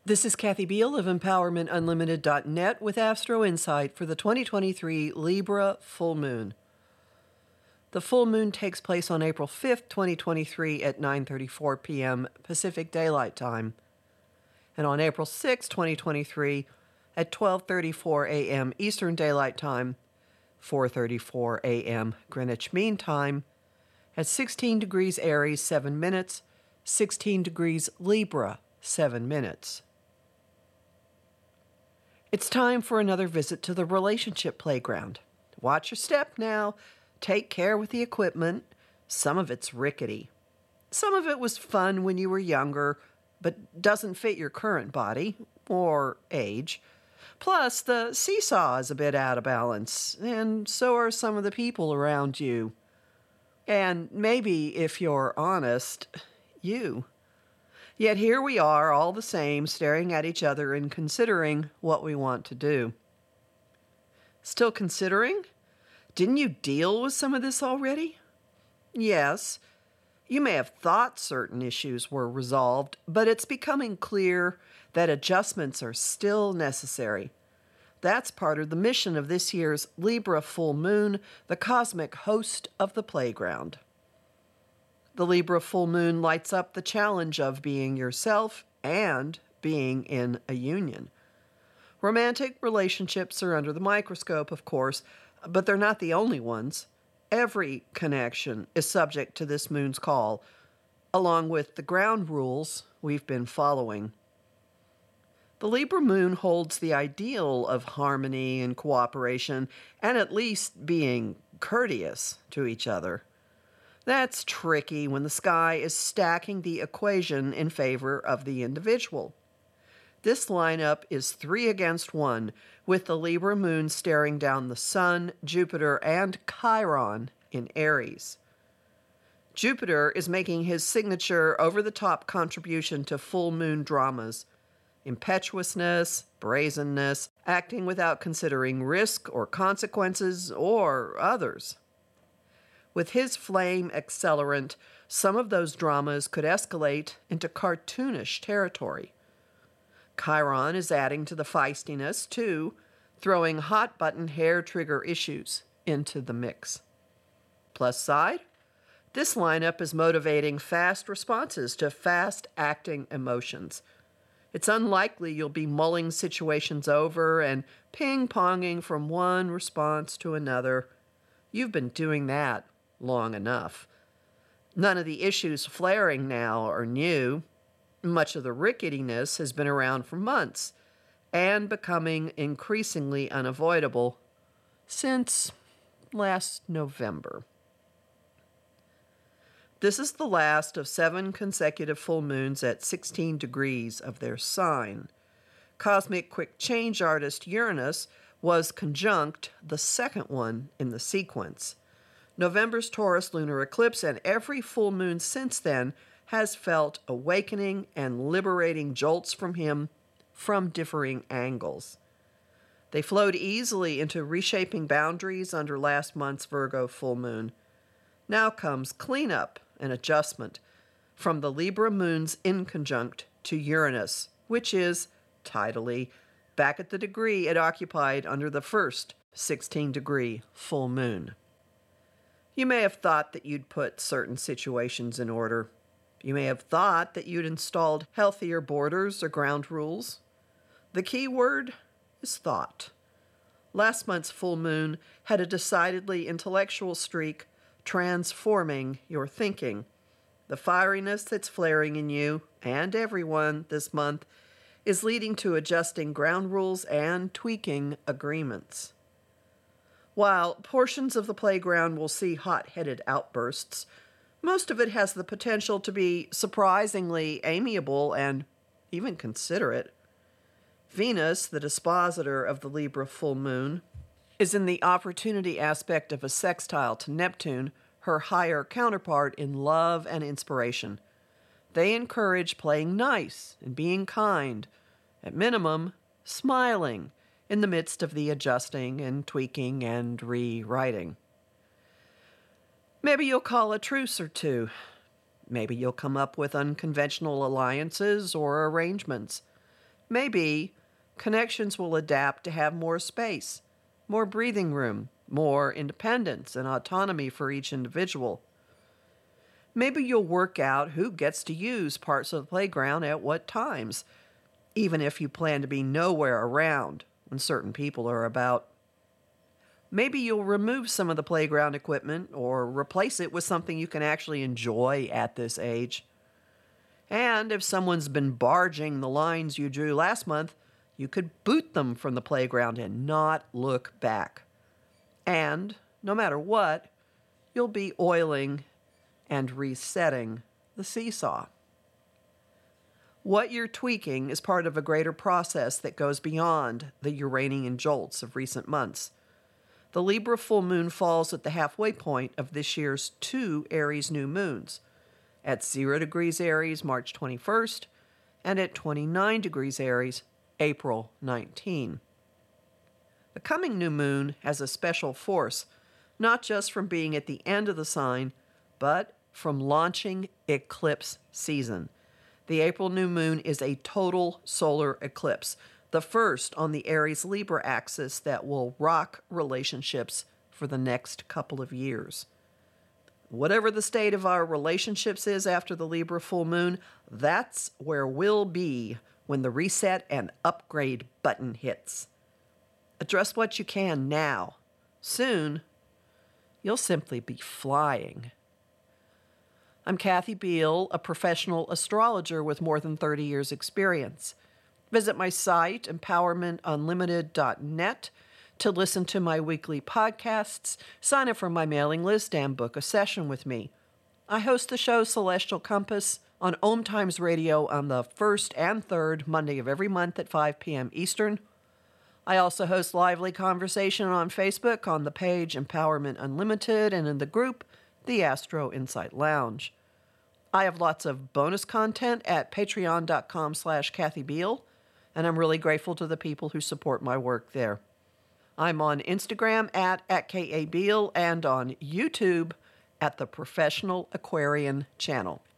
This is Kathy Beal of EmpowermentUnlimited.net with Astro Insight for the 2023 Libra full moon. The full moon takes place on April 5th, 2023 at 9:34 p.m. Pacific Daylight Time, and on April 6th, 2023 at 12:34 a.m. Eastern Daylight Time, 4:34 a.m. Greenwich Mean Time, at 16 degrees Aries, 7 minutes, 16 degrees Libra, 7 minutes. It's time for another visit to the relationship playground. Watch your step now. Take care with the equipment. Some of it's rickety. Some of it was fun when you were younger, but doesn't fit your current body or age. Plus, the seesaw is a bit out of balance, and so are some of the people around you. And maybe, if you're honest, you. Yet here we are, all the same, staring at each other and considering what we want to do. Still considering? Didn't you deal with some of this already? Yes. You may have thought certain issues were resolved, but it's becoming clear that adjustments are still necessary. That's part of the mission of this year's Libra full moon, the cosmic host of the playground. The Libra full moon lights up the challenge of being yourself and being in a union. Romantic relationships are under the microscope, of course, but they're not the only ones. Every connection is subject to this moon's call, along with the ground rules we've been following. The Libra moon holds the ideal of harmony and cooperation, and at least being courteous to each other. That's tricky when the sky is stacking the equation in favor of the individual. This lineup is 3 against 1, with the Libra moon staring down the Sun, Jupiter, and Chiron in Aries. Jupiter is making his signature over-the-top contribution to full moon dramas. Impetuousness, brazenness, acting without considering risk or consequences or others. With his flame accelerant, some of those dramas could escalate into cartoonish territory. Chiron is adding to the feistiness, too, throwing hot-button hair-trigger issues into the mix. Plus side, this lineup is motivating fast responses to fast-acting emotions. It's unlikely you'll be mulling situations over and ping-ponging from one response to another. You've been doing that long enough. None of the issues flaring now are new. Much of the ricketiness has been around for months and becoming increasingly unavoidable since last November. This is the last of 7 consecutive full moons at 16 degrees of their sign. Cosmic quick change artist Uranus was conjunct the second one in the sequence. November's Taurus lunar eclipse and every full moon since then has felt awakening and liberating jolts from him from differing angles. They flowed easily into reshaping boundaries under last month's Virgo full moon. Now comes cleanup and adjustment from the Libra moon's inconjunct to Uranus, which is, tidally, back at the degree it occupied under the first 16-degree full moon. You may have thought that you'd put certain situations in order. You may have thought that you'd installed healthier borders or ground rules. The key word is thought. Last month's full moon had a decidedly intellectual streak transforming your thinking. The fieriness that's flaring in you and everyone this month is leading to adjusting ground rules and tweaking agreements. While portions of the playground will see hot-headed outbursts, most of it has the potential to be surprisingly amiable and even considerate. Venus, the dispositor of the Libra full moon, is in the opportunity aspect of a sextile to Neptune, her higher counterpart in love and inspiration. They encourage playing nice and being kind, at minimum, smiling in the midst of the adjusting and tweaking and rewriting. Maybe you'll call a truce or two. Maybe you'll come up with unconventional alliances or arrangements. Maybe connections will adapt to have more space, more breathing room, more independence and autonomy for each individual. Maybe you'll work out who gets to use parts of the playground at what times, even if you plan to be nowhere around when certain people are about. Maybe you'll remove some of the playground equipment or replace it with something you can actually enjoy at this age. And if someone's been barging the lines you drew last month, you could boot them from the playground and not look back. And, no matter what, you'll be oiling and resetting the seesaw. What you're tweaking is part of a greater process that goes beyond the Uranian jolts of recent months. The Libra full moon falls at the halfway point of this year's 2 Aries new moons, at 0 degrees Aries, March 21st, and at 29 degrees Aries, April 19. The coming new moon has a special force, not just from being at the end of the sign, but from launching eclipse season. The April new moon is a total solar eclipse, the first on the Aries-Libra axis that will rock relationships for the next couple of years. Whatever the state of our relationships is after the Libra full moon, that's where we'll be when the reset and upgrade button hits. Address what you can now. Soon, you'll simply be flying. I'm Kathy Beal, a professional astrologer with more than 30 years' experience. Visit my site, empowermentunlimited.net, to listen to my weekly podcasts, sign up for my mailing list, and book a session with me. I host the show Celestial Compass on Om Times Radio on the first and third Monday of every month at 5 p.m. Eastern. I also host lively conversation on Facebook on the page Empowerment Unlimited and in the group The Astro Insight Lounge. I have lots of bonus content at patreon.com/Kathy Beal, and I'm really grateful to the people who support my work there. I'm on Instagram at @KABeal and on YouTube at the Professional Aquarian channel.